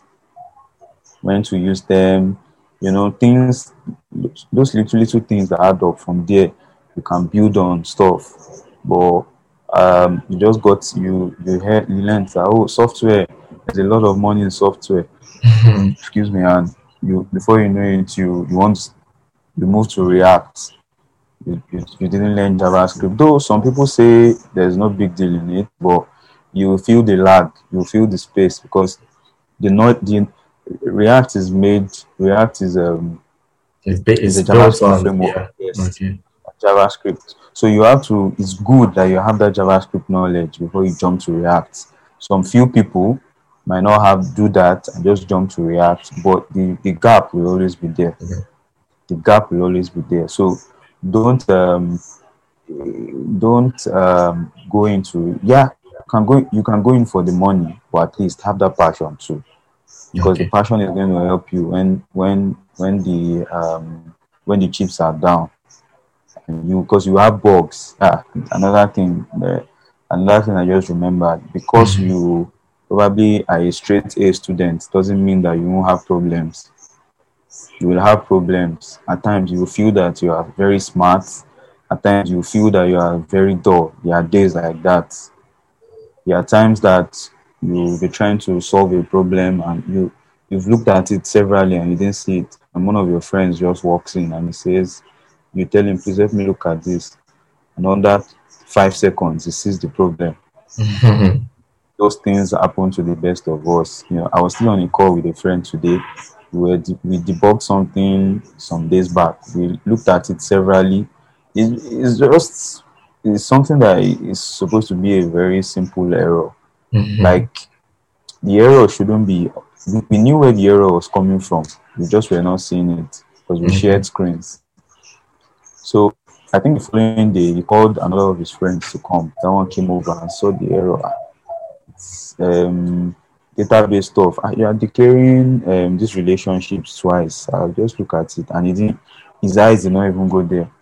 when to use them, you know, things, those little, little things that add up. From there, you can build on stuff. But um, you just got, you, you, heard, you learned that, oh, software, there's a lot of money in software. Excuse me. And you, before you know it, you, you want, you move to React. You, you, you didn't learn JavaScript. Though some people say there's no big deal in it, but you feel the lag, you feel the space, because the not the React is made. React is um it's, ba- it's a JavaScript framework. Yeah. Yes, okay. JavaScript. So you have to. It's good that you have that JavaScript knowledge before you jump to React. Some few people might not have do that and just jump to React, but the, the gap will always be there. Okay. The gap will always be there. So don't um don't um go into yeah you can go you can go in for the money, but at least have that passion too. Because okay. the passion is going to help you when when when the um when the chips are down, and you because you have bugs. Ah, another thing, the, another thing I just remembered, because mm-hmm. you probably are a straight A student doesn't mean that you won't have problems. You will have problems. At times you will feel that you are very smart. At times you feel that you are very dull. There are days like that. There are times that you'll be trying to solve a problem and you, you've looked at it severally and you didn't see it. And one of your friends just walks in and he says, you tell him, please let me look at this. And on that five seconds, he sees the problem. Those things happen to the best of us. You know, I was still on a call with a friend today. We, were de- we debugged something some days back. We looked at it severally. It, it's just it's something that is supposed to be a very simple error. Mm-hmm. Like, the error shouldn't be, we knew where the error was coming from. We just were not seeing it because we mm-hmm. shared screens. So I think the following day, he called another of his friends to come. That one came over and saw the error. It's um, database stuff. You are declaring um, these relationships twice. I'll just look at it. And he didn't, his eyes did not even go there.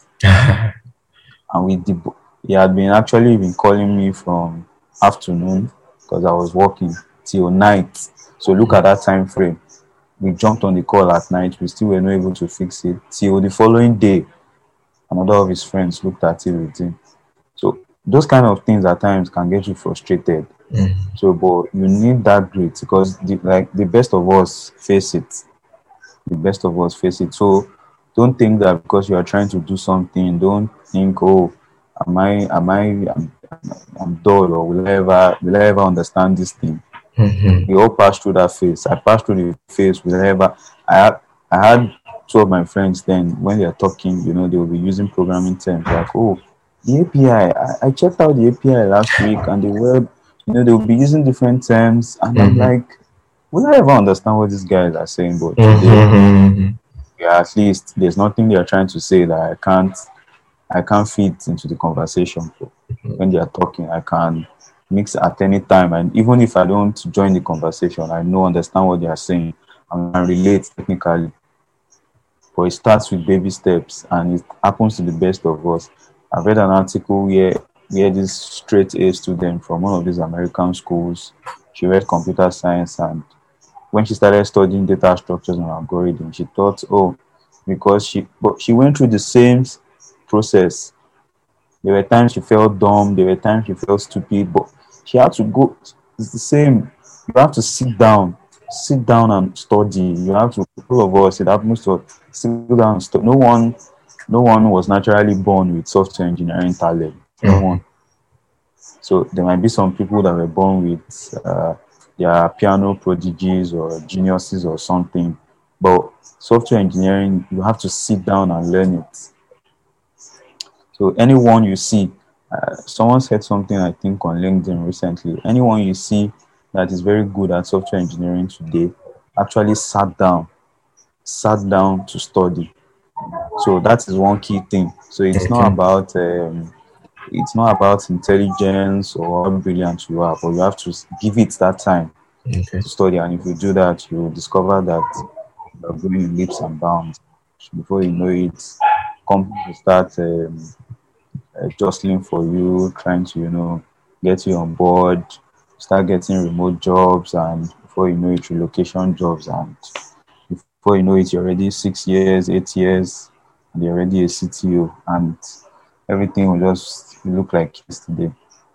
And we deb- he had been actually been calling me from afternoon, because I was working, till night. So look at that time frame. We jumped on the call at night. We still were not able to fix it. Till the following day, another of his friends looked at it with him. So those kind of things at times can get you frustrated. Mm. So, but you need that grit, because the, like the best of us face it. The best of us face it. So don't think that because you are trying to do something, don't think, oh, am I, am I, am, I'm dull, or will I ever, will I ever understand this thing? Mm-hmm. We all pass through that phase. I passed through the phase. Will I ever? I had, I had two of my friends then, when they're talking, you know, they will be using programming terms like, oh, the A P I, I, I checked out the A P I last week and the web, you know, they will be using different terms. And I'm Mm-hmm. like, will I ever understand what these guys are saying? But today, Mm-hmm. yeah, at least there's nothing they're trying to say that I can't, I can't fit into the conversation. So when they are talking, I can mix at any time. And even if I don't join the conversation, I know, understand what they are saying and can relate technically. But it starts with baby steps and it happens to the best of us. I've read an article where where this straight A student from one of these American schools, she read computer science, and when she started studying data structures and algorithms, she thought, oh, because she but she went through the same process. There were times she felt dumb, there were times she felt stupid, but she had to go. It's the same. You have to sit down, sit down and study. You have to, all of us, it happens to us, sit down and study. No one, no one was naturally born with software engineering talent. No Mm-hmm. one. So there might be some people that were born with uh, their piano prodigies or geniuses or something. But software engineering, you have to sit down and learn it. So anyone you see, uh, someone said something I think on LinkedIn recently. Anyone you see that is very good at software engineering today actually sat down, sat down to study. So that is one key thing. So it's not Okay. about um, it's not about intelligence or how brilliant you are, but you have to give it that time Okay. to study. And if you do that, you will discover that you're going in leaps and bounds. Before you know it, companies will start um, uh, jostling for you, trying to, you know, get you on board, start getting remote jobs, and before you know it, relocation jobs. And before you know it, you're already six years, eight years, and you're already a C T O, and everything will just look like yesterday.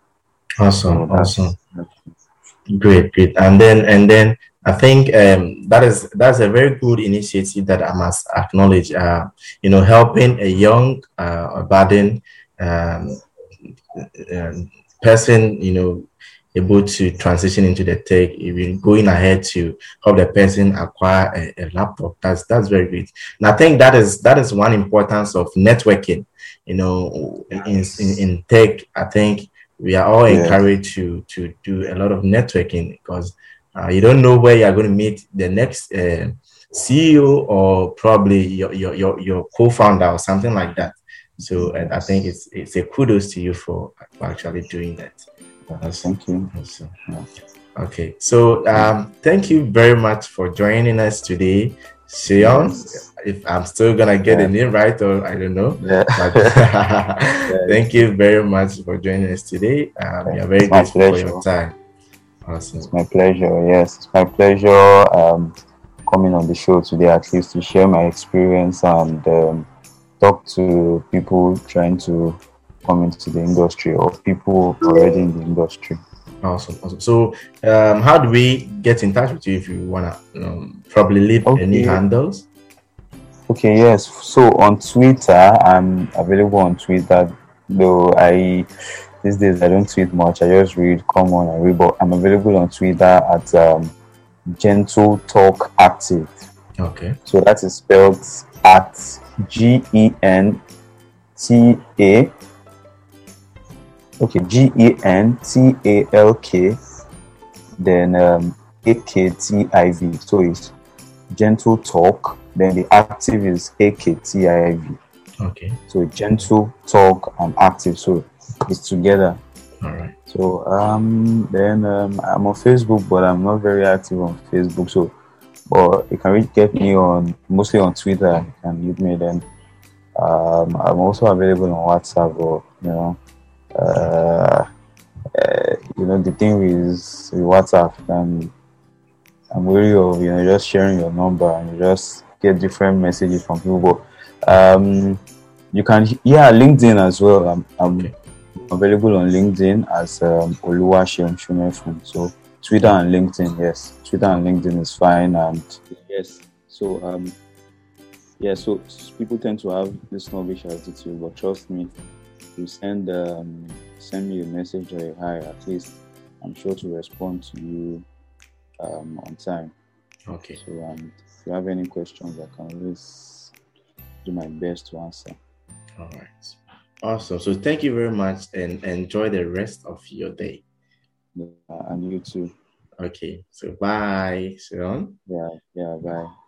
So Awesome. that's, Awesome. that's Great, great. And then and then I think um, that is that's a very good initiative that I must acknowledge. Uh, you know, helping a young, uh, a budding um, um, person, you know, able to transition into the tech, even going ahead to help the person acquire a, a laptop. That's that's very great. And I think that is that is one importance of networking. You know, in in, in tech, I think we are all yes, encouraged to to do a lot of networking because uh, you don't know where you are going to meet the next uh, C E O or probably your your your, your co-founder or something like that. So and I think yes. it's it's a kudos to you for, for actually doing that. Awesome. Thank you. Awesome. Yeah. Okay. So um thank you very much for joining us today. Sion, Yes. if I'm still gonna get the Yeah. name right or I don't know. Yeah. But Yes. thank you very much for joining us today. Um, we are very It's my grateful for your pleasure. time. Awesome. It's my pleasure. Yes, it's my pleasure um, coming on the show today, at least to share my experience and um, talk to people trying to come into the industry or people already in the industry. Awesome. Awesome. So um how do we get in touch with you if you wanna um, probably leave any Okay. handles? Okay. Yes. So on Twitter, I'm available on Twitter. Though I these days I don't tweet much. I just read, come on, and read. But I'm available on Twitter at um, Gentle Talk Active. Okay. So that is spelled at G E N T A. Okay, G E N T A L K, then um, A K T I V. So it's Gentle Talk, then the active is A K T I V. Okay. So Gentle Talk and Active. So it's together. All right. So um, then um, I'm on Facebook, but I'm not very active on Facebook. So, but you can really get me on mostly on Twitter. You can meet me then. Um, I'm also available on WhatsApp, or you know, uh, uh, you know the thing is with WhatsApp, and I'm wary of you know just sharing your number and you just get different messages from people. But um, you can yeah LinkedIn as well. I'm, I'm Okay. available on LinkedIn as um, Oluwaseun Shumefun. So Twitter and LinkedIn, yes, Twitter and LinkedIn is fine. And yes, so um, yeah, so people tend to have this snobbish attitude, but trust me, you send um, send me a message or a hi, at least I'm sure to respond to you um, on time. Okay. So um, if you have any questions, I can always do my best to answer. All right. Awesome. So thank you very much and enjoy the rest of your day. Yeah, and you too. Okay. So bye, Sharon. Yeah, yeah, bye.